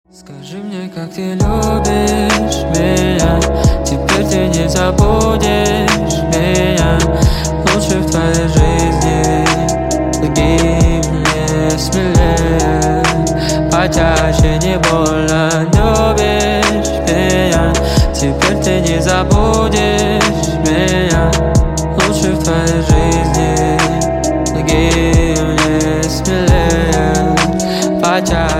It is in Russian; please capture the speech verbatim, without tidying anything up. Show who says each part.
Speaker 1: Скажи мне, как ты любишь меня, теперь ты не забудешь меня. Лучше в твоей жизни, лги мне смелее, почаще, не больно любишь меня. Теперь ты не забудешь меня. Лучше в твоей жизни, лги мне смелее, почаще.